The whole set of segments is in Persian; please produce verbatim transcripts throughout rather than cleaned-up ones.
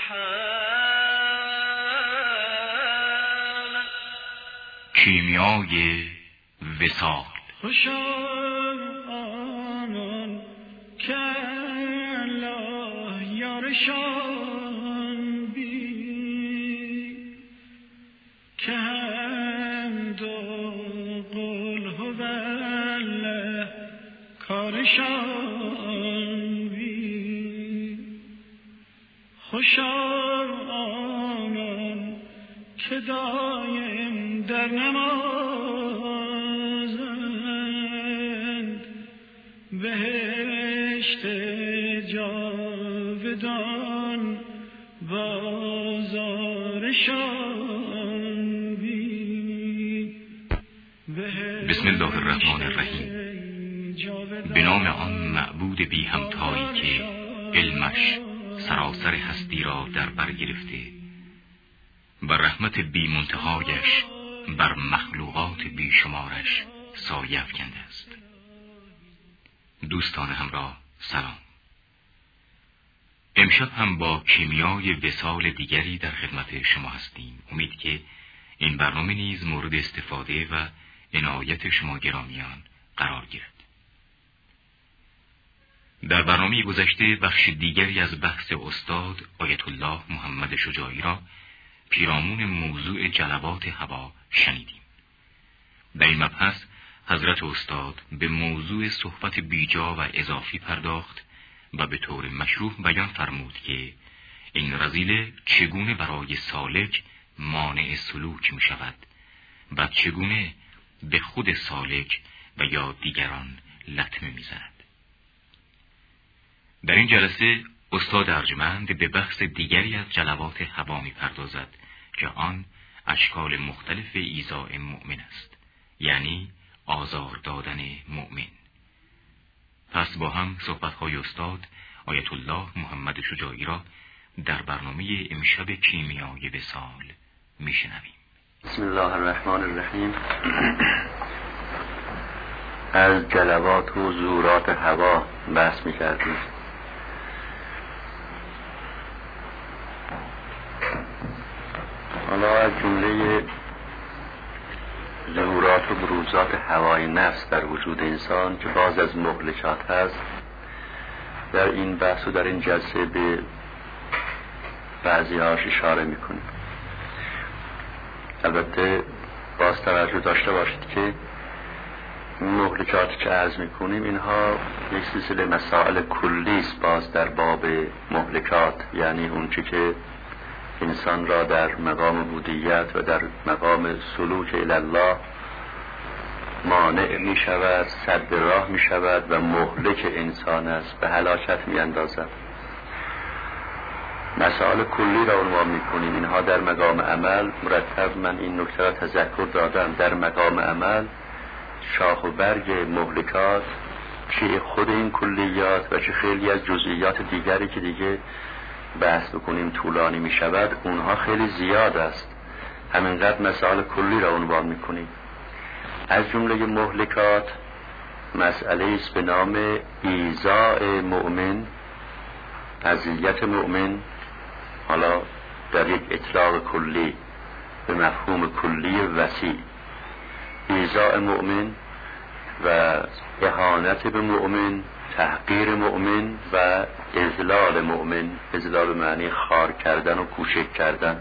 کیمیای وصال. خوشا آنان که الله یارشان بی، که حمد و قل هو الله کارشان بی. خوشا آنان که دایم در نمازند، بهشت جاودان بازارشان بی. بسم الله الرحمن الرحیم. به نام آن معبود بی همتایی که علمش سراسر هستی را در بر گرفته و رحمت بی منتهایش بر مخلوقات بی شمارش سایه افکنده است. دوستان همراه سلام. امشب هم با کیمیای وصال دیگری در خدمت شما هستیم. امید که این برنامه نیز مورد استفاده و عنایت شما گرامیان قرار گیرد. در برنامه گذشته بخش دیگری از بحث استاد آیت الله محمد شجاعی را پیرامون موضوع جلوات هوا شنیدیم. در این مبحث حضرت استاد به موضوع صحبت بیجا و اضافی پرداخت و به طور مشروح بیان فرمود که این رذیله چگونه برای سالک مانع سلوک می شود و چگونه به خود سالک و یا دیگران لطمه می زند. در این جلسه استاد ارجمند به بحث دیگری از جلوات هوا می پردازد که آن اشکال مختلف ایذاء مؤمن است، یعنی آزار دادن مؤمن. پس با هم صحبت‌های استاد آیت الله محمد شجاعی را در برنامه امشب کیمیای وصال میشنویم. بسم الله الرحمن الرحیم. از جلوات و ظهورات هوا بحث می‌کردیم. حالا از جمله ظهورات و بروزات هوای نفس در وجود انسان که باز از مهلکات هست، در این بحث و در این جلسه به بعضی هاش اشاره میکنیم. البته باز توجه داشته باشید که مهلکاتی که عرض میکنیم اینها یک سلسله مسائل کلی است باز در باب مهلکات، یعنی اون چی که انسان را در مقام عبودیت و در مقام سلوک الی الله مانع می شود، سد راه می شود و مهلک انسان است، به هلاکت می اندازد. مسائل کلی را عنوان می کنیم. اینها در مقام عمل مرتب من این نکته را تذکر دادم. در مقام عمل شاخ و برگ مهلکات چه خود این کلیات و چه خیلی از جزئیات دیگری که دیگه بحث بکنیم طولانی می شود، اونها خیلی زیاد است. همینقدر مسائل کلی را عنوان می کنیم. از جمله مهلکات مسئله است به نام ایذاء مؤمن، اذیت مؤمن، حالا در یک اطلاق کلی به مفهوم کلی وسیع. ایذاء مؤمن و اهانت به مؤمن، تحقیر مؤمن و اذلال مؤمن. اذلال معنی خار کردن و کوچک کردن.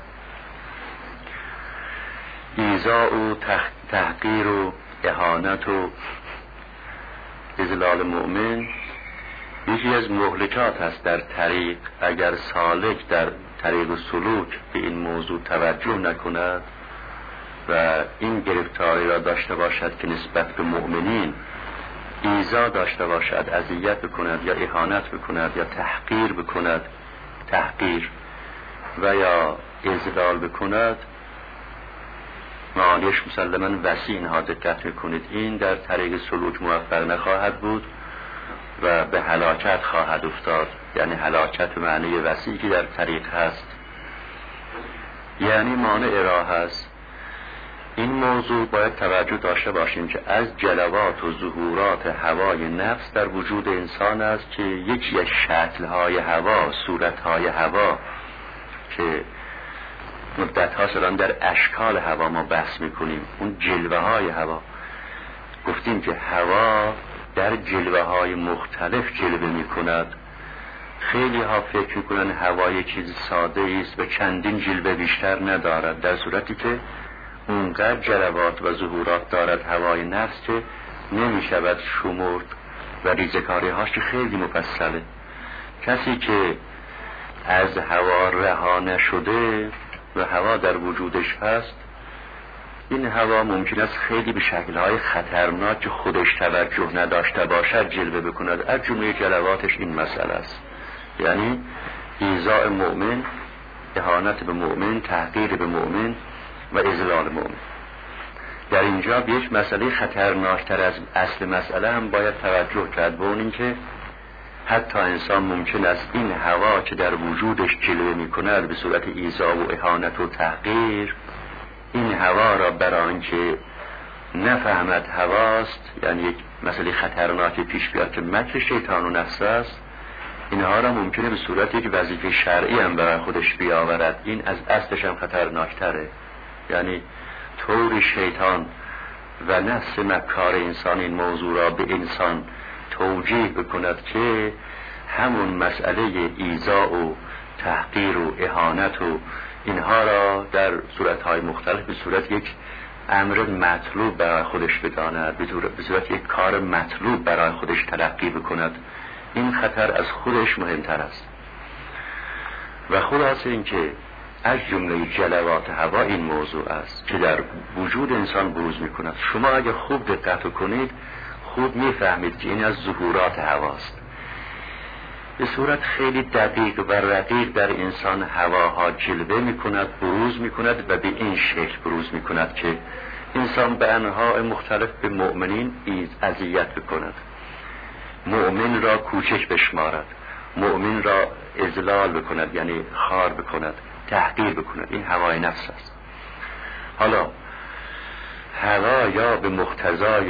ایذاء و تحقیر و اهانت و اذلال مؤمن یکی از مهلکات هست در طریق. اگر سالک در طریق و سلوک به این موضوع توجه نکند و این گرفتاری را داشته باشد که نسبت به مؤمنین ایذا داشته باشد، اذیت بکند یا اهانت بکند یا تحقیر بکند، تحقیر و یا اذلال بکند، معانیش مسلماً وسیع. اینها دقت میکنید، این در طریق سلوک موفق نخواهد بود و به هلاکت خواهد افتاد. یعنی هلاکت معنی وسیعی که در طریق هست، یعنی مانع راه هست. این موضوع باید توجه داشته باشیم که از جلوات و ظهورات هوای نفس در وجود انسان است که یکی از شکل‌های هوا، صورت‌های هوا که مدت ها سالان در اشکال هوا ما بحث میکنیم، اون جلوه های هوا. گفتیم که هوا در جلوه های مختلف جلوه میکند. خیلی ها فکر میکنن هوا یک چیز ساده است و چندین جلوه بیشتر ندارد، در صورتی که اونقدر جلوات و ظهورات دارد هوای نفس که نمیشود شمرد و ریزکاری هاش که خیلی مفصله. کسی که از هوا رها نشده و هوا در وجودش هست، این هوا ممکن است خیلی به شکل‌های خطرناک که خودش توجه نداشته باشد جلوه بکند. از جمله جلواتش این مسئله است، یعنی ایذاء مؤمن، اهانت به مؤمن، تحقیر به مؤمن و اذلال مؤمن. در اینجا به یک مسئله خطرناکتر از اصل مسئله هم باید توجه کرد، به اون این که حتی انسان ممکن است این هوا که در وجودش جلوه می‌کند به صورت ایذا و اهانت و تحقیر، این هوا را برای آنکه نفهمد هواست، یعنی یک مسئله خطرناکی پیش بیاد که مکر شیطان و نفس است، اینها را ممکنه به صورت یک وظیفه شرعی هم برای خودش بیاورد. این از اصلش هم خطرناکتره، یعنی طور شیطان و نفس مکار انسان این موضوع را به انسان توجیه بکند که همون مسئله ایذا و تحقیر و اهانت و اینها را در صورتهای مختلف به صورت یک امر مطلوب برای خودش بداند، به صورت یک کار مطلوب برای خودش تلقی بکند. این خطر از خودش مهمتر است. و خلاصه این که از جمله جلوات هوا این موضوع است که در وجود انسان بروز می کند. شما اگه خوب دقت کنید خوب می فهمید که این از ظهورات هواست. به صورت خیلی دقیق و رقیق در انسان هواها جلوه می کند، بروز می کند و به این شکل بروز می کند که انسان به انواع مختلف به مؤمنین اذیت بکند، مؤمن را کوچک بشمارد، مؤمن را اذلال بکند، یعنی خار بکند، تحقیر بکند. این هوای نفس است. حالا هوا یا به مقتضای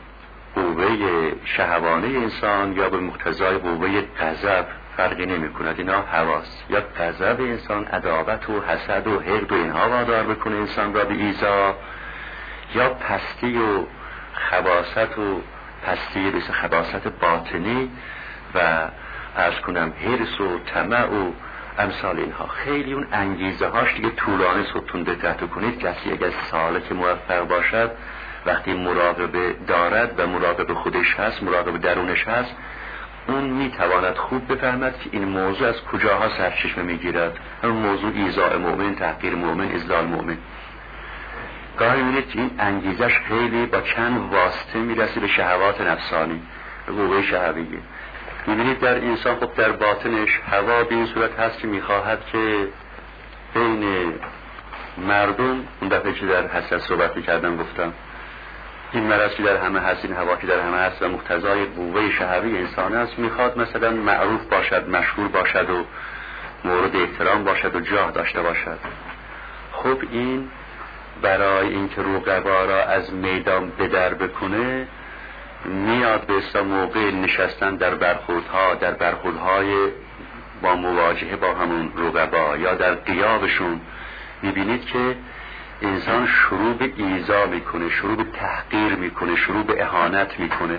قوه شهوانه انسان یا به مقتضای قوه غضب فرقی نمی کند، اینا هواست. یا غضب انسان عداوت و حسد و حقد و اینها وادار بکنه انسان را به ایذا، یا پستی و خباثت و پستی بس خباثت باطنی و عرض کنم حرص و طمع و امثال اینها. خیلی اون انگیزه هاش دیگه طولانی ستون دقت کنید. کسی اگر سالک موفق باشد وقتی مراقبه دارد و مراقبه خودش هست، مراقبه درونش هست، اون میتواند خوب بفهمد که این موضوع از کجاها سرچشمه میگیرد. همون موضوع ایذاء مؤمن، تحقیر مؤمن، اذلال مؤمن. گاهی می‌بینید که این انگیزش خیلی با چند واسطه میرسه به شهوات نفسانی، به قوه شهویه. می‌بینید در انسان خب در باطنش هوا به این صورت هست که میخواهد که بین مردم، اون دفعه که در حسد صحبت میکردم گفتم این مرض که در همه هست، این هوا که در همه هست و مقتضای قوه شهوی انسان است، میخواد مثلا معروف باشد، مشهور باشد و مورد احترام باشد و جاه داشته باشد. خب این برای اینکه رقبا را از میدان بدر بکنه میاد به اصلا موقع نشستن در برخوردها، در برخوردهای با مواجهه با همون رقبا یا در غیابشون میبینید که انسان شروع به ایذا میکنه، شروع به تحقیر میکنه، شروع به اهانت میکنه.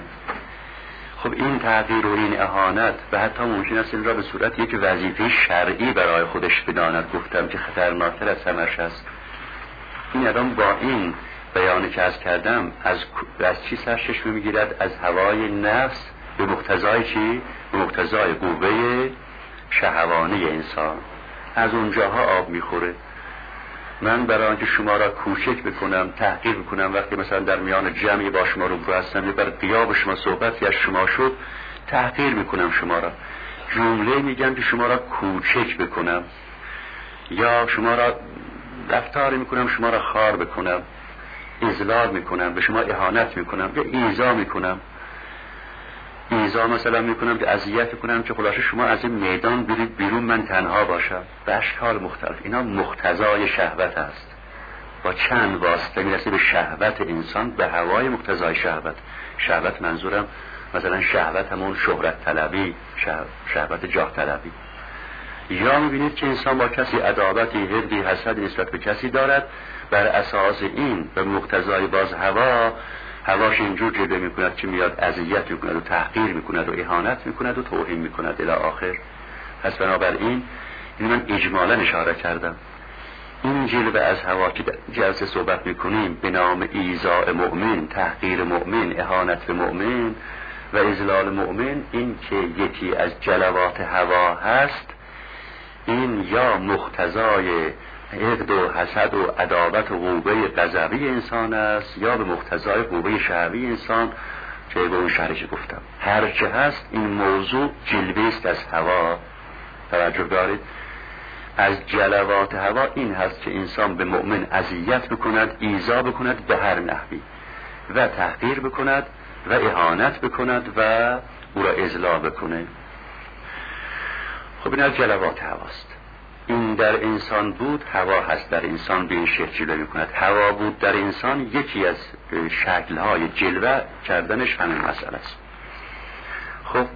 خب این تحقیر و این اهانت و حتی ممکن است این را به صورت یک وظیفه شرعی برای خودش بداند. گفتم که خطرناکتر از همش است. این آدم با این بیانی که از کردم از از چی سرچشمه میگیرد؟ از هوای نفس به مقتضای چی؟ به مقتضای قوه شهوانه انسان. از اونجاها آب میخوره. من برای آنکه شما را کوچک بکنم، تحقیر بکنم، وقتی مثلا در میان جمعی با شما رو برو هستم یا بر غیاب شما صحبتی از شما شد، تحقیر میکنم شما را، جمله میگم که شما را کوچک بکنم یا شما را رفتار میکنم شما را خار بکنم، اذلال میکنم، به شما اهانت میکنم یا ایذا میکنم. ایذا مثلا میکنم که اذیت کنم که خلاصه شما از این میدان برید بیرون، من تنها باشم. به اشکال مختلف. اینا مقتضای شهوت است. با چند واسطه میرسه به شهوت انسان، به هوای مقتضای شهوت. شهوت منظورم مثلا شهوت همون شهرت طلبی، شهوت جاه طلبی. یا میبینید که انسان با کسی عداوتی، حقدی، حسد نسبت به کسی دارد، بر اساس این و مقتضای باز هوا هواش اینجور جلوه میکند که میاد اذیت میکند و تحقیر میکند و اهانت میکند و توهین میکند الی آخر. پس بنابراین این من اجمالا اشاره کردم، این جلوه از هوا که جلسه صحبت میکنیم به نام ایذاء مؤمن، تحقیر مؤمن، اهانت به مؤمن و اذلال مؤمن، این که یکی از جلوات هوا هست، این یا مقتضای حقد و حسد و عداوت و قوه غضبی انسان است، یا به مقتضای قوه شهوی انسان که به اون شرح گفتم. هر چه هست این موضوع جلوه است از هوا. توجه دارید؟ از جلوات هوا این هست که انسان به مؤمن اذیت بکند، ایذا بکند به هر نحوی و تحقیر بکند و اهانت بکند و او را اذلال بکنه. خب این از جلوات هواست. این در انسان بود، هوا هست در انسان به این شکل جلوه میکند. هوا بود در انسان یکی از شکل‌های جلوه کردنش همین مسئله است. خب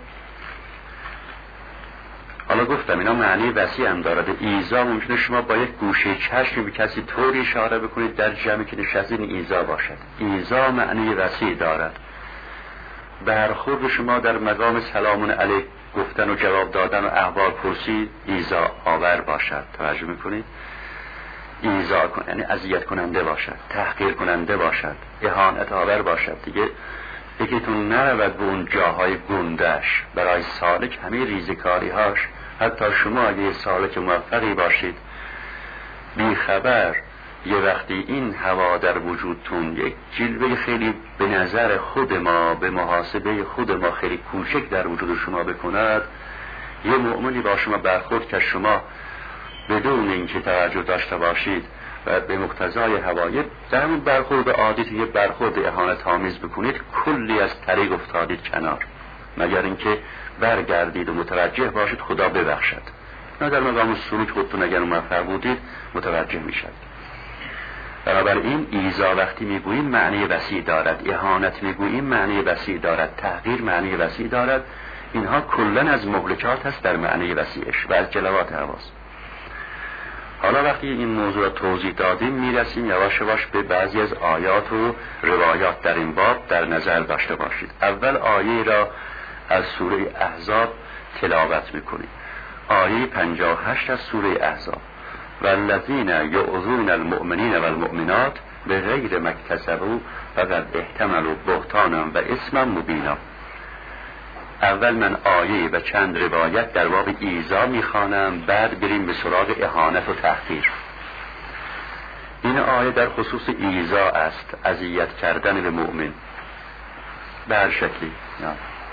حالا گفتم اینا معنی وسیع هم دارد. ایذا ممکنه شما با یک گوشه چشم به کسی طوری اشاره بکنید در جمعی که نشستید ایذا باشد. ایذا معنی وسیع دارد. برخورد شما در مقام سلام علیک گفتن و جواب دادن و احوال پرسی ایذا آور باشد. توجه میکنید؟ ایذا کن یعنی اذیت کننده باشد، تحقیر کننده باشد، اهانت آور باشد. دیگه یکیتون نرود به اون جاهای گندش. برای سالک همه ریزکاری هاش، حتی شما اگه سالک موفقی باشید بی خبر یه وقتی این هوا در وجودتون یک جلوه خیلی به نظر خود ما، به محاسبه خود ما خیلی کوچک در وجود شما بکند، یه مؤمنی با شما برخورد که شما بدون اینکه توجه داشته باشید و به مقتضای هوایت در همون برخورد عادی یه برخورد اهانت آمیز بکنید، کلی از طریق افتادید کنار، مگر اینکه برگردید و متوجه باشید خدا ببخشد. نه در مقام سلوک خودتون اگر موفق بودید متوجه میشد. بنابراین ایذا وقتی میگوییم معنی وسیع دارد، اهانت میگوییم معنی وسیع دارد، تحقیر معنی وسیع دارد. اینها کلن از مهلکات هست در معنی وسیعش و از جلوات هواست. حالا وقتی این موضوع را توضیح دادیم میرسیم یواش یواش به بعضی از آیات و روایات در این باب در نظر داشته باشید. اول آیه را از سوره احزاب تلاوت میکنیم. آیه پنجاه و هشت از سوره احزاب: والذین یؤذون المؤمنین والمؤمنات بغیر ما اکتسبوا فقد احتملوا بهتانا و اثما مبینا. اول من آیه و چند روایت در باب ایذا میخوانم، بعد بریم به سراغ اهانت و تحقیر. این آیه در خصوص ایذا است، اذیت کردن به مؤمن به هر شکلی. یا.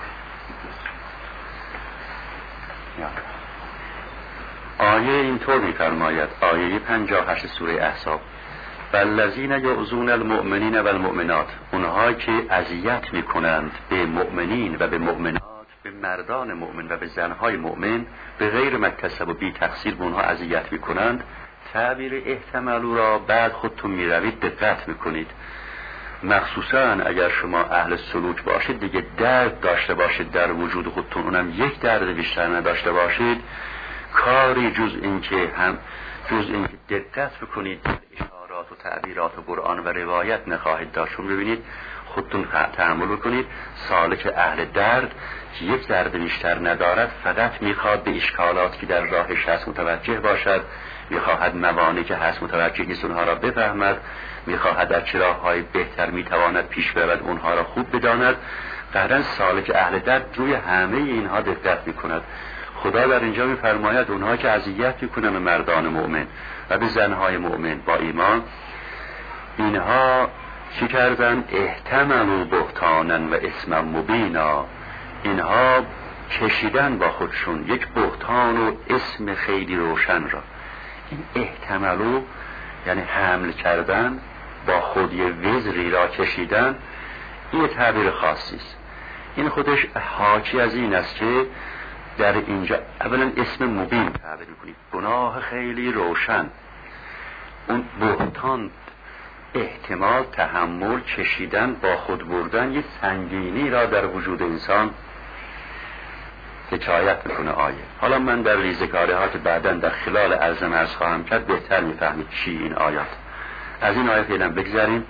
یا. آیه اینطور می‌فرماید، آیه پنجاه و هشت سوره احزاب: والذین یؤذون المؤمنین والمؤمنات، اونهایی که اذیت میکنند به مؤمنین و به مؤمنات، به مردان مؤمن و به زنهای مؤمن، به غیر مکتسب و بی تقصیر به اونها اذیت میکنند. تعبیر احتمالو را بعد خودتون میروید دقت میکنید، مخصوصا اگر شما اهل سلوک باشید دیگه درد داشته باشید در وجود خودتون، اونم یک درد بیشتر نداشته باشید، کاری جز این که هم جز این که دقت بکنید اشارات و تعبیرات و قرآن و روایت نخواهید داشت. ببینید خودتون تحمل بکنید. سالک اهل درد که یک درد بیشتر ندارد فقط میخواد به اشکالات که در راهش هست متوجه باشد، میخواهد موانعی که هست متوجه نیست اونها را بفهمد، میخواهد در چه راه‌های بهتر میتواند پیش برود اونها را خوب بداند. قطعاً سالک اهل درد روی همه اینها دقت میکند. خدا در اینجا میفرماید اونها که اذیت میکنن به مردان مؤمن و به زنهای مؤمن با ایمان، اینها چی کردن؟ احتملوا بهتانا و اثما مبینا، اینها کشیدن با خودشون یک بهتان و اسم خیلی روشن را. این احتملوا یعنی حمل کردن، با خود یه وزری را کشیدن. این تعبیر خاصی است. این خودش حاکی از این است که در اینجا اولا اسم مبین تعبیر میکنید، گناه خیلی روشن. اون بهتان احتمال، تحمل، کشیدن، با خود بردن یه سنگینی را در وجود انسان حکایت میکنه آیه. حالا من در ریزکاره ها که بعدا در خلال عرضم عرض خواهم کرد بهتر میفهمید چی این آیات. از این آیه فعلا بگذاریم.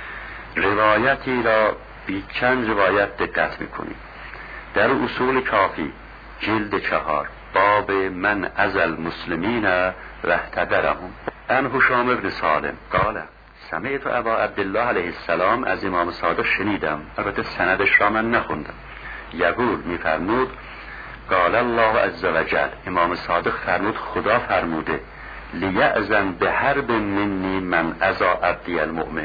روایتی را بی چند روایت دقت میکنیم. در اصول کافی جلد چهار باب من از المسلمین رهتدرهم ان هشام بن سالم قال سمعت ابا عبدالله علیه السلام از امام صادق شنیدم، البته سندش را من نخوندم، یقول میفرمود قال الله عز وجل، امام صادق فرمود خدا فرموده لیأذن به حرب منی من ازا عبدی المؤمن،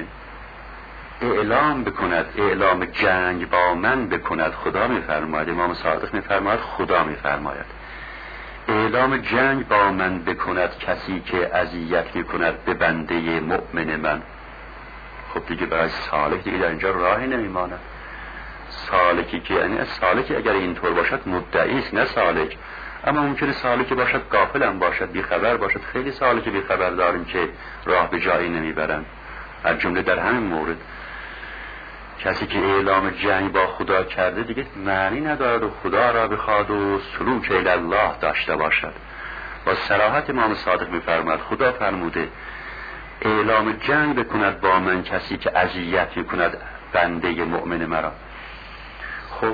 اعلام بکند، اعلام جنگ با من بکند. خدا میفرماید، امام صادق میفرماید، خدا میفرماید اعلام جنگ با من بکند کسی که اذیت میکند به بنده مؤمن من. خب دیگه برای سالک دیگه در اینجا راهی نمیماند. سالکی که یعنی سالکی اگر اینطور باشد مدعی است، نه سالک. اما ممکنه سالکی باشد غافل هم باشد، بیخبر باشد. خیلی سالکی بیخبر داریم که راه به جایی نمیبرن. از جمله در همین مورد کسی که اعلام جنگ با خدا کرده دیگه معنی ندارد و خدا را بخواد و سلوک الی الله داشته باشد. با صراحت امام صادق میفرماید خدا فرموده اعلام جنگ بکند با من کسی که اذیت میکند بنده مؤمن مرا. خب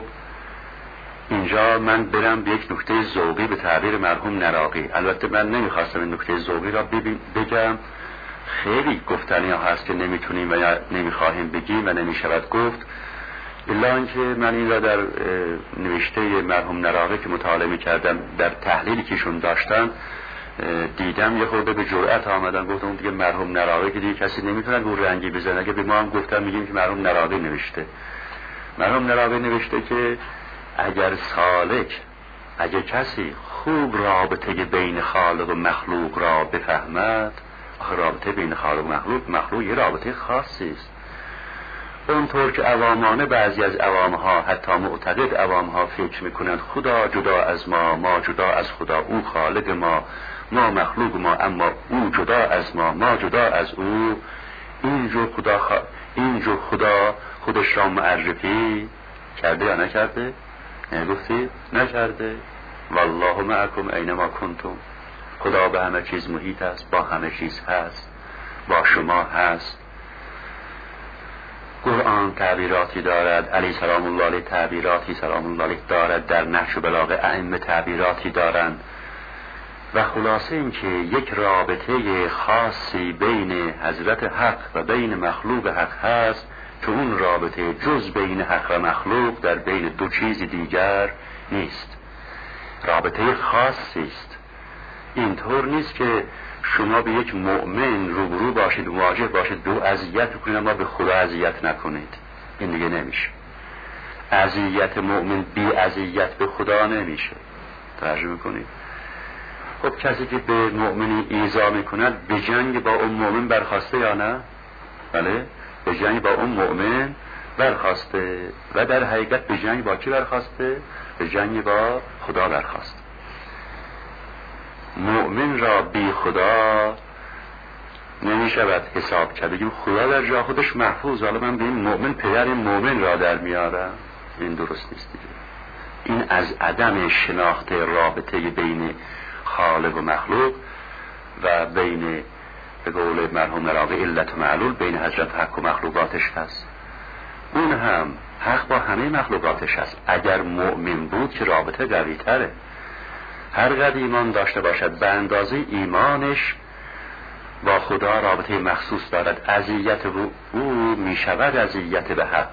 اینجا من برم به یک نکته ذوقی به تعبیر مرحوم نراقی. البته من نمیخواستم این نکته ذوقی را بگم، خیلی گفتنی ها هست که نمیتونیم و نمیخواهیم بگیم و نمیشود گفت، الا اینکه من این را در نوشته مرحوم نراقی که مطالعه میکردم در تحلیلی که ایشون داشتن دیدم یه خورده به جرأت آمدن گفتم دیگه مرحوم نراقی که دیگه کسی نمیتونه گور رنگی بزنه. اگه به ما هم گفتن میگیم که مرحوم نراقی نوشته. مرحوم نراقی نوشته که اگر سالک، اگر کسی خوب رابطه بین خالق و مخلوق را بفهمد، آخه رابطه بین خالق و مخلوق مخلوق یه رابطه خاصی است. اونطور که عوامانه بعضی از عوامها حتی معتقد عوامها فکر میکنند خدا جدا از ما، ما جدا از خدا، او خالق ما، ما مخلوق ما، اما او جدا از ما، ما جدا از او. اینجور خدا خ... اینجور خدا خودش را معرفی کرده یا نکرده؟ نگفتی؟ نکرده. والله معکم اینما کنتم، خدا به همه چیز محیط است، با همه چیز هست، با شما هست. قرآن تعبیراتی دارد، علی سلام الله علیه تعبیراتی سلام الله علیه دارد، در نهج و بلاغه ائمه تعبیراتی دارند. و خلاصه این که یک رابطه خاصی بین حضرت حق و بین مخلوق حق هست که اون رابطه جز بین حق و مخلوق در بین دو چیز دیگر نیست. رابطه خاصی است. اینطور نیست که شما به یک مؤمن روبرو باشید، مواجه باشید، دو اذیت کنید اما به خدا اذیت نکنید. این دیگه نمیشه. اذیت مؤمن بی اذیت به خدا نمیشه. ترجمه کنید. خب کسی که به مؤمنی ایذا میکند به جنگ با اون مؤمن برخواسته یا نه؟ بله، به جنگ با اون مؤمن برخواسته و در حقیقت به جنگ با کی برخواسته؟ به جنگ با خدا برخواسته. مؤمن را بی خدا نمی شود حساب کرد. بگیم خدا در جا خودش محفوظ، حالا من به این مؤمن پدر این مؤمن را در میارم، این درست نیست دیگه. این از عدم شناخت رابطه بین خالق و مخلوق و بین به قول مرحوم نراقی علت و معلول بین حضرت حق و مخلوقاتش هست. اون هم حق با همه مخلوقاتش هست. اگر مؤمن بود که رابطه قوی تره، هر قدر ایمان داشته باشد به اندازه ایمانش با خدا رابطه مخصوص دارد. اذیت او می شود اذیت به حق.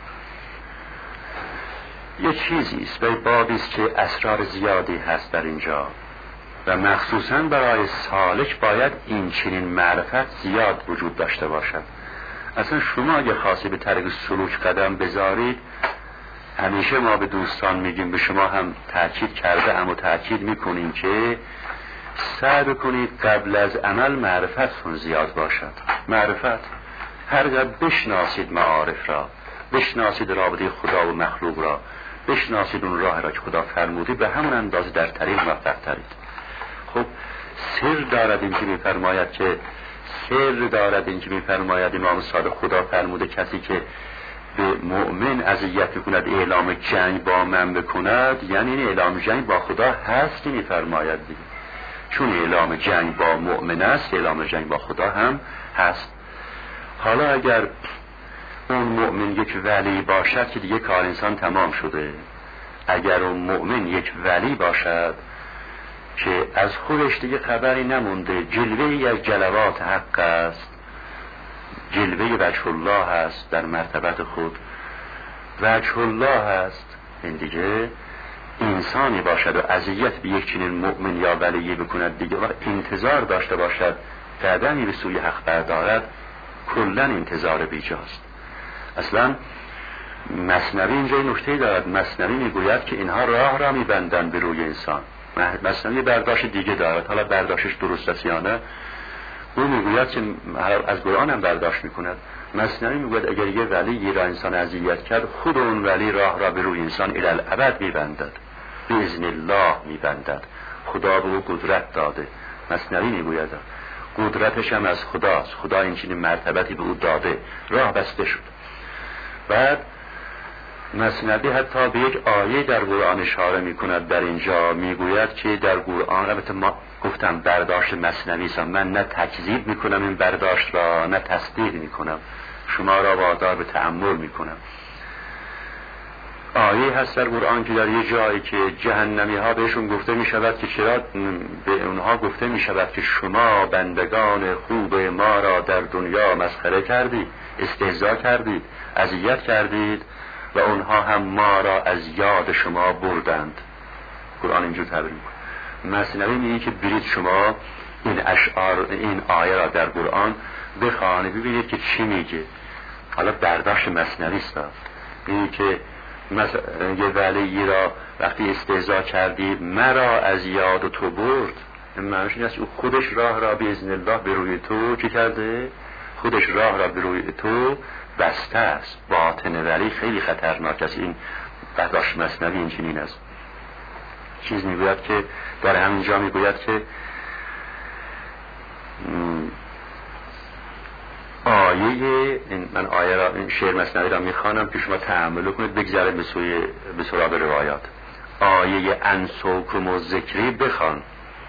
یه چیزی است، به بابی است که اسرار زیادی هست در اینجا و مخصوصا برای سالک باید این چنین معرفت زیاد وجود داشته باشد. اصلا شما اگه خاصی به طریق سلوک قدم بذارید، همیشه ما به دوستان میگیم، به شما هم تاکید کرده اما تاکید میکنیم که سعی بکنید قبل از عمل معرفتتون زیاد باشد. معرفت هر قدر بشناسید معارف را، بشناسید رابطه خدا و مخلوق را، بشناسید اون راه را که خدا فرموده، به همون اندازه در طریق موفق ترید. خب سر دارد این که میفرماید که سر دارد این که میفرماید امام صادق خدا فرموده کسی که به مؤمن اذیت کند اعلام جنگ با من بکند، یعنی این اعلام جنگ با خدا هست که میفرماید دیگه. چون اعلام جنگ با مؤمن است، اعلام جنگ با خدا هم هست. حالا اگر اون مؤمن یک ولی باشد که دیگه کار انسان تمام شده. اگر اون مؤمن یک ولی باشد که از خودش دیگه خبری نمونده، جلوه‌ای از جلوات حق است، جلوه وجه الله هست در مرتبت خود، وجه الله هست، این دیگه انسانی باشد و اذیت به یک چنین مؤمن یا ولی بکند دیگه و انتظار داشته باشد قدمی به سوی حق بردارد، کلا انتظار بیجاست. اصلا مثنوی اینجا نکته دارد. مثنوی میگوید که اینها راه را میبندن به روی انسان. مثنوی برداشت دیگه دارد، حالا برداشتش درست است یا نه، او میگوید که از قرآن هم برداشت میکند. مثنوی میگوید اگر یه ولی را انسان اذیت کرد، خود اون ولی راه را به روی انسان الی الابد میبندد، باذن الله میبندد. خدا به او قدرت داده. مثنوی میگوید قدرتش هم از خداست، خدا این چنین مرتبتی به او داده، راه بسته شد. بعد مثنوی حتی به یک آیه در قرآن اشاره میکند. در اینجا میگوید که در قرآن، البته ما گفتم برداشت مثنوی است، من نه تکذیب میکنم این برداشت را نه تصدیق میکنم، شما را وادار به تأمل میکنم. آیه هست در قرآن که در یه جایی که جهنمی ها بهشون گفته میشود که چرا به اونها گفته میشود که شما بندگان خوب ما را در دنیا مسخره کردید، استهزا کردید، اذیت کردید و اونها هم ما را از یاد شما بردند. قرآن اینجور تعبیر میکنه. مثنوی میگه که برید شما این اشعار، این آیه را در قرآن بخوانید ببینید که چی میگه. حالا برداشت مثنوی است، میگه که مثلا یه ولی را وقتی استهزا کردی مرا از یاد تو برد، این معنیش این است که خودش راه را باذن الله به روی تو چی کرده؟ خودش راه را به روی تو بسته است. باطن ولی خیلی خطرناک است. این برداشت مثنوی این چنین است. چیز میگوید که در همینجا میگوید که آیه، من آیه را، این شعر مثنوی را میخوانم که شما تأمل کنید، بگذارید به سوی به سراغ روایات. آیه انسوکم و ذکری بخوان.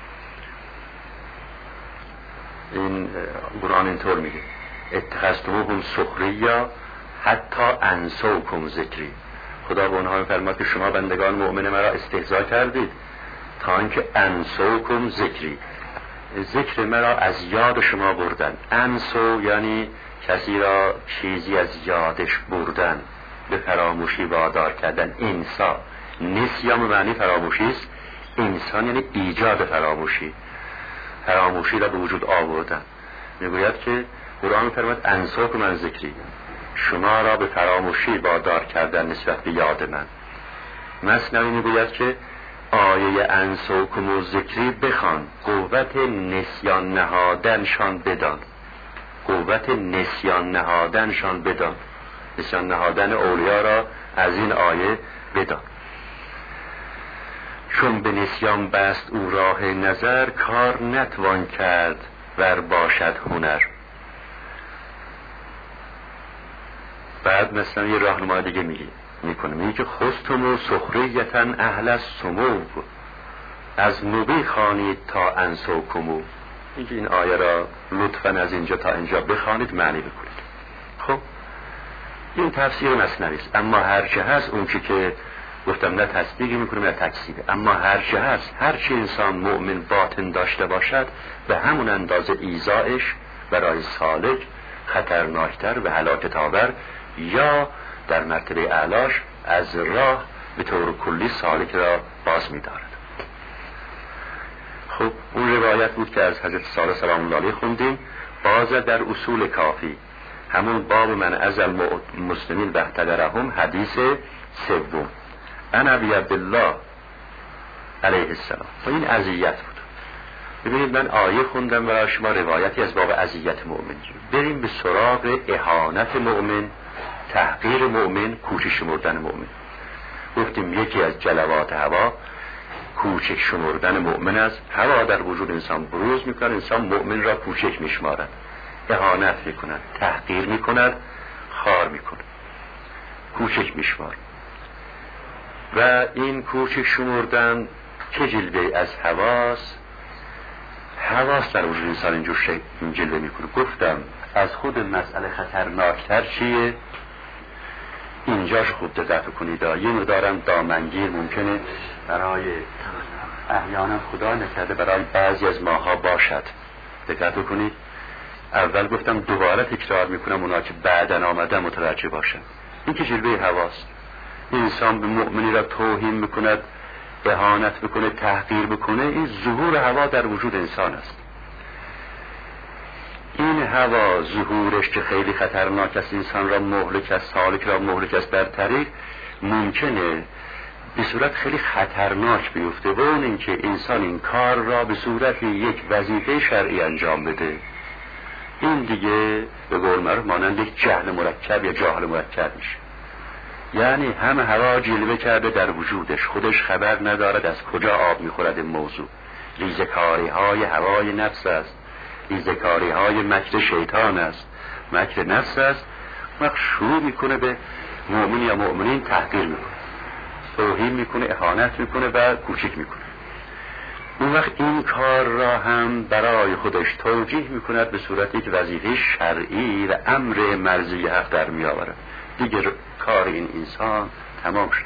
این قرآن اینطور میگه اتخذتموهم سخریا حتی انسوکم ذکری. خدا به اونها میفرماد که شما بندگان مؤمن مرا استهزا کردید تا اینکه انسوکم ذکری، ذکر مرا از یاد شما بردن. انسو یعنی کسی را چیزی از یادش بردن، به فراموشی وادار کردن. انسا، نسیان معنی فراموشی است، انسان یعنی ایجاد فراموشی، فراموشی را به وجود آوردن. میگوید که قرآن فرمود انسوکم من ذکری، شما را به فراموشی وادار کردن نسبت به یاد من. مثنوی میگوید که آیه انسوکم و ذکری بخوان، قوت نسیان نهادنشان بدان، قوت نسیان نهادنشان بدان، نسیان نهادن اولیا را از این آیه بدان. چون به نسیان بست او راه نظر، کار نتوان کرد ور باشد هنر. بعد مثلا یه راهنمای دیگه میگه میکنه میگه که خستم و سخریتن اهل السمو، از نوبی خوانید تا انسوکمو. میگه این آیه را لطفاً از اینجا تا اینجا بخوانید، معنی بکنید. خب این تفسیر مثنوی است. اما هر چه هست اون چی که گفتم نه تصدیقی میکنم نه تکذیبه، اما هر چه هست، هر چی انسان مؤمن باطن داشته باشد به همون اندازه ایذایش برای سالک خطرناکتر و هلاکت آور، یا در مرتبه اعلاش از راه به طور کلی سالک را باز می‌دارد. خب اون روایت بود که از حضرت صالح سلام الله علیه خوندیم. باز در اصول کافی، همون باب من از المسلمین بهتدرهم، حدیث سوم، ان ابی عبدالله علیه السلام. و این اذیت بود. ببینید من آیه خوندم برای شما روایتی از باب اذیت مؤمن. بریم به سراغ اهانت مؤمن، تحقیر مؤمن، کوچک شمردن مؤمن. گفتیم یکی از جلوات هوا کوچک شمردن مؤمن است. هوا در وجود انسان بروز میکنه، انسان مؤمن را کوچک میشمارد، اهانت میکند، تحقیر میکند، خار میکند. کوچک میشمار و این کوچک شمردن که جلوه از حواس حواس در وجود انسان اینجور جلوه میکنه. گفتم از خود مسئله خطرناکتر چیه؟ اینجاش خوب دقت کنید. یه مقدارم دامنگیر ممکنه برای احیانا خدا نکرده برای بعضی از ماها باشد. دقت کنید. اول گفتم دوباره تکرار میکنم اونا که بعدن آمدن متوجه باشن. این که جلوه حواس، انسان به مؤمنی را توهین میکند، اهانت بکنه، تحقیر بکنه، این ظهور هوا در وجود انسان است. این هوا ظهورش که خیلی خطرناک است، انسان را مهلک است، سالک را مهلک است در طریق، ممکنه به صورت خیلی خطرناک بیفته و اون اینکه انسان این کار را به صورت یک وظیفه شرعی انجام بده. این دیگه به قول معروف مانند یک جهل مرکب یا جاهل مرکب میشه. یعنی هم هوا جلوه کرده در وجودش، خودش خبر ندارد از کجا آب میخورد. این موضوع ریزکاری های هوای نفس است، ریزکاری های مکر شیطان است، مکر نفس است. وقت شروع میکنه به مؤمن یا مؤمنین تحقیر میکنه، توهین میکنه، اهانت میکنه و کوچک میکنه. اون وقت این کار را هم برای خودش توجیه میکند به صورت یک وظیفه شرعی و امر مرضی حق در میآورد. دیگه کار این انسان تمام شد،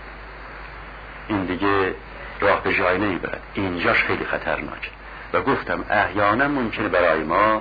این دیگه راه به جای نمیبرد. اینجاش خیلی خطرناکه و گفتم احیانا ممکنه برای ما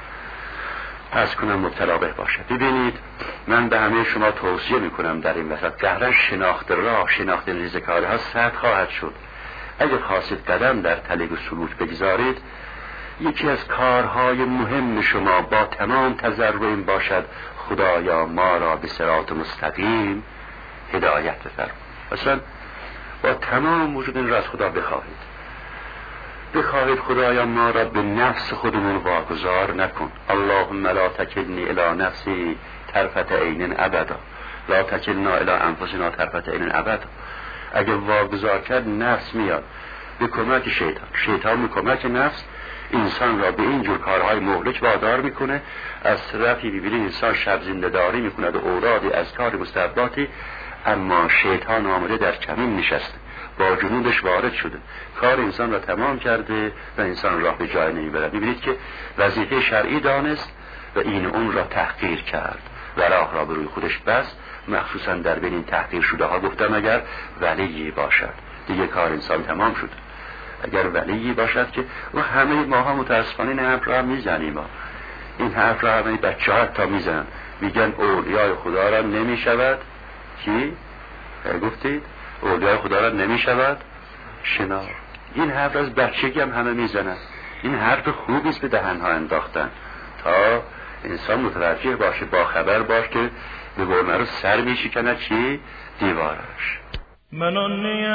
پس کنم مبتلا به باشد. ببینید من به همه شما توصیه میکنم در این وسط قهرن شناخت راه، شناخت ریزکاری ها سخت خواهد شد. اگه خواستید قدم در طریق سلوک بگذارید، یکی از کارهای مهم شما با تمام تضرع این باشد خدایا ما را به صراط مستقیم هدایت بفرما. اصلا با تمام وجود این را از خدا بخواهید، بخواهید خدایا ما را به نفس خودمون واگذار نکن. اللهم لا تکلنی الی نفسی طرفت عین ابدا، لا تکلنا الی انفسنا طرفت عین ابدا. اگه واگذار کرد نفس میاد به کمک شیطان، شیطان به کمک نفس انسان را به اینجور کارهای مهلک وادار میکنه. از طرفی ببینید انسان شب زنده داری میکند و اورادی از کار مستحباتی، اما شیطان آمده در کمین نشسته، با جنودش وارد شده، کار انسان را تمام کرده و انسان راه به جای نمیبرد. ببینید که وظیفه شرعی دانست و این اون را تحقیر کرد و راه را به روی خودش بست. مخصوصا در بین این تحقیر شده ها گفتم اگر ولی باشد دیگه کار انسان تمام شد. اگر ولی باشد که و همه ماها متاسفانه این حرف را میزنیم، این حرف را همه بچه ها تا میزنن، میگن اولیای خدا را نمیشود کی؟ گفتید اولیای خدا را نمیشود شناخت. این حرف از بچگی هم همه میزنن. این حرف خوبی است به دهنها انداختن تا انسان متوجه باشه، با خبر باش که به قول معروف سر میشکنه چی؟ دیوارش. من آن نیم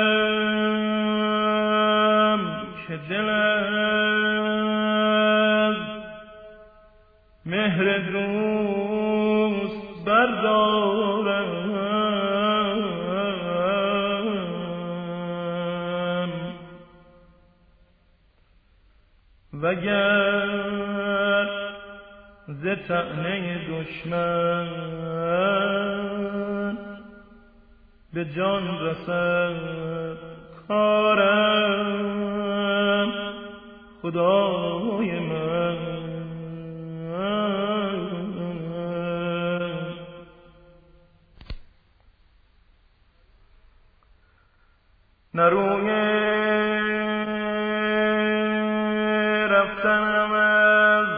که دل از مهر دوست بردارم، وگر ز طعنه دشمن به جان رسد کارم، خدای من نروی رفتنم از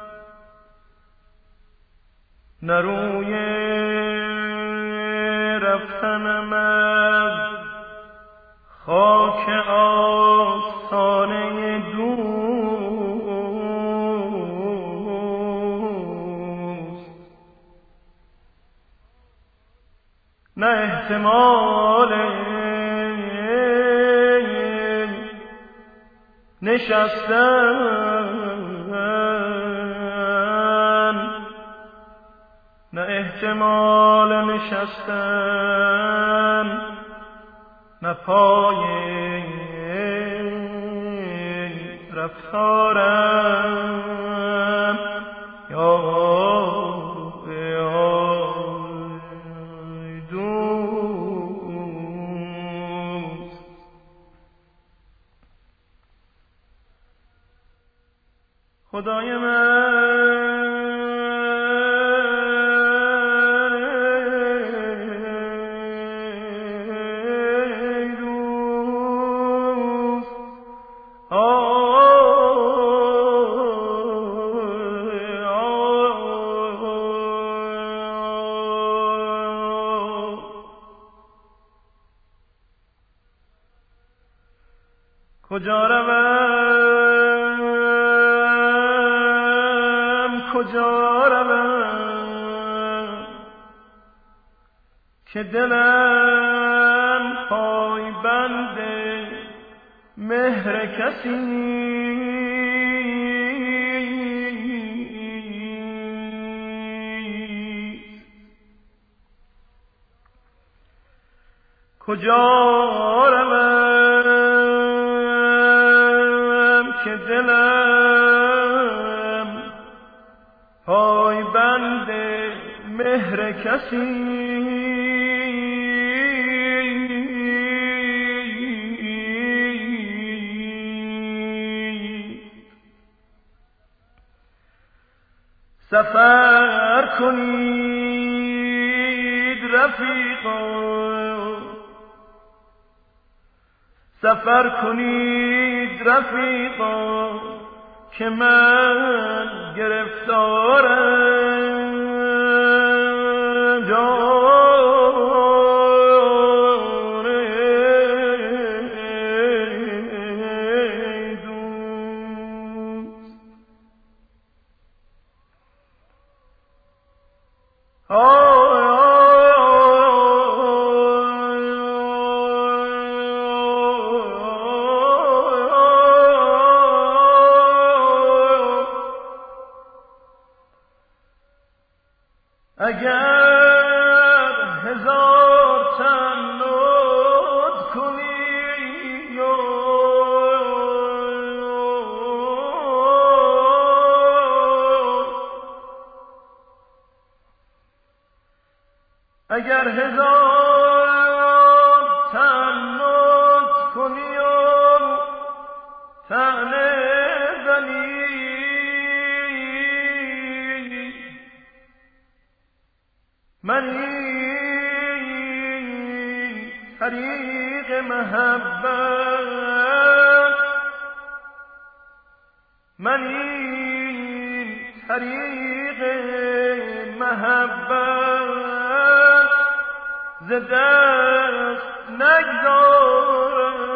نروی رفتنم از خاک آستانه دوست، نه احتمال نشستن، نه احتمال نشستن، نه پای رفتارم یا یا خدای من کجا روم کجا روم که دلم پای بند مهر کسی کجا روم که دلم پای بند مهر کسی سفر کنید رفیقان سفر کنید رفیقان که من گرفتارم جان اگر هزار تن نوت کنی اگر هزار تن نوت کنی و طعنه زنی من این طریق محبت من این طریق محبت ز دست نگذارم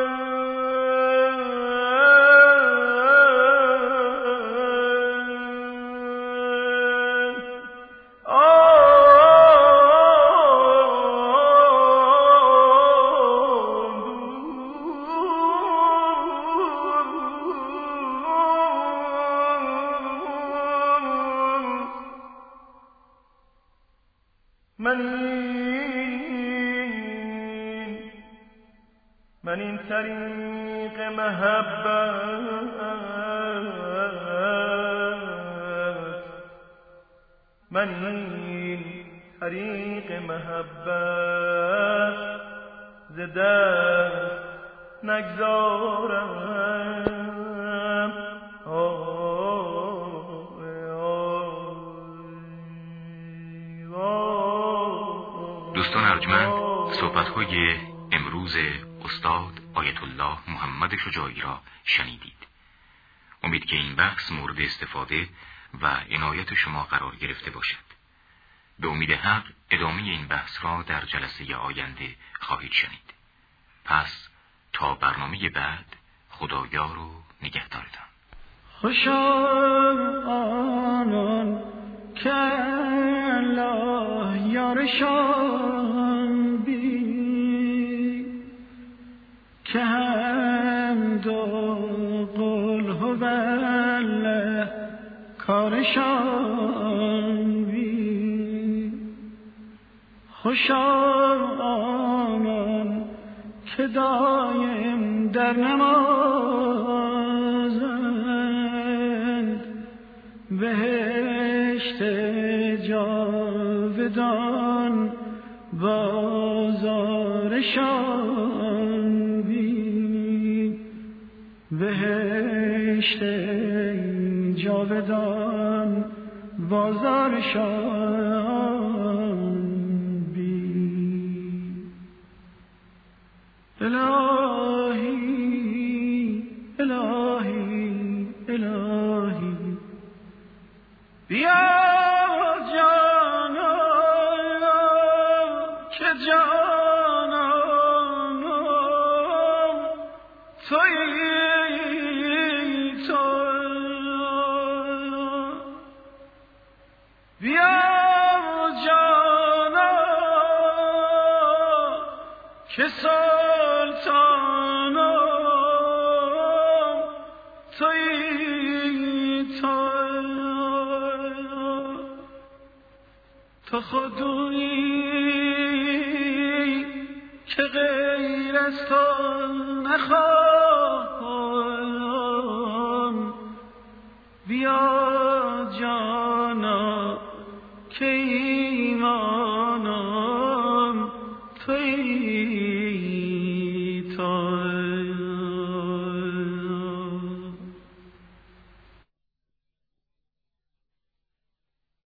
من این من این طریق محبت من این طریق محبت ز دست نگذارم دوستان ارجمند، صحبت‌های امروز استاد آیت الله محمد شجاعی را شنیدید. امید که این بحث مورد استفاده و عنایت شما قرار گرفته باشد. به امید حق ادامه این بحث را در جلسه آینده خواهید شنید. پس تا برنامه بعد خدایار و نگهدارتان. خوشا آنان که الله یارشان بی که هم دو قل هو الله کارشان بی خوشا آنان که دایم در نمازند بهشت جاودان بازارشان بین بهشت بازارشان بی. الهی الهی الهی بیا جانا که جانا تویی تو. بیا جانا که سلطانا تویی تو. تو خودی که غیر از تو نخواهم. بیا جانا که ایمانم تویی تو.